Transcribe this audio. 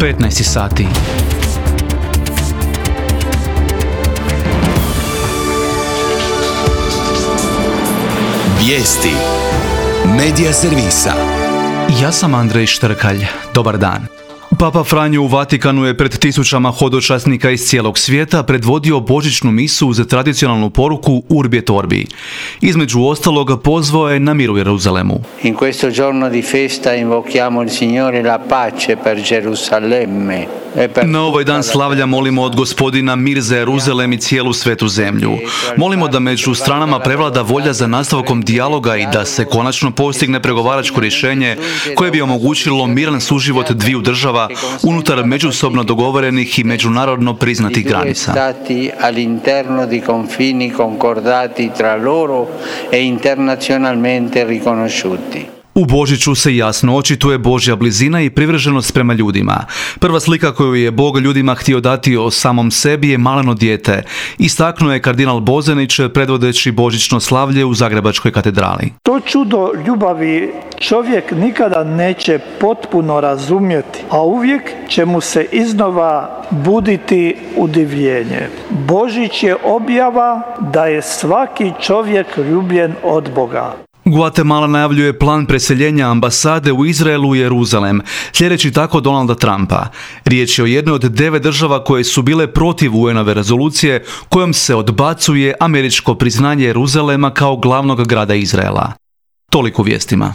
15 sati. Vijesti Medija servisa. Ja sam Andrej Štrkalj. Dobar dan. Papa Franjo u Vatikanu je pred tisućama hodočasnika iz cijelog svijeta predvodio božićnu misu uz tradicionalnu poruku Urbi et Orbi. Između ostalog pozvao je na mir u Jeruzalemu. In questo giorno di festa invochiamo il Signore la pace per Gerusalemme. Na ovaj dan slavlja molimo od Gospodina mir za Jeruzalem i cijelu svetu zemlju. Molimo da među stranama prevlada volja za nastavkom dijaloga i da se konačno postigne pregovaračko rješenje koje bi omogućilo miran suživot dviju država unutar međusobno dogovorenih i međunarodno priznatih granica. All'interno di confini concordati tra loro e internazionalmente riconosciuti. U Božiću se jasno očituje Božja blizina i privrženost prema ljudima. Prva slika koju je Bog ljudima htio dati o samom sebi je maleno dijete, istaknuo je kardinal Bozanić predvodeći božićno slavlje u Zagrebačkoj katedrali. To čudo ljubavi čovjek nikada neće potpuno razumjeti, a uvijek će mu se iznova buditi udivljenje. Božić je objava da je svaki čovjek ljubljen od Boga. Guatemala najavljuje plan preseljenja ambasade u Izraelu u Jeruzalem, sljedeći tako Donalda Trumpa. Riječ je o jednoj od 9 država koje su bile protiv UN-ove rezolucije kojom se odbacuje američko priznanje Jeruzalema kao glavnog grada Izraela. Toliko vijestima.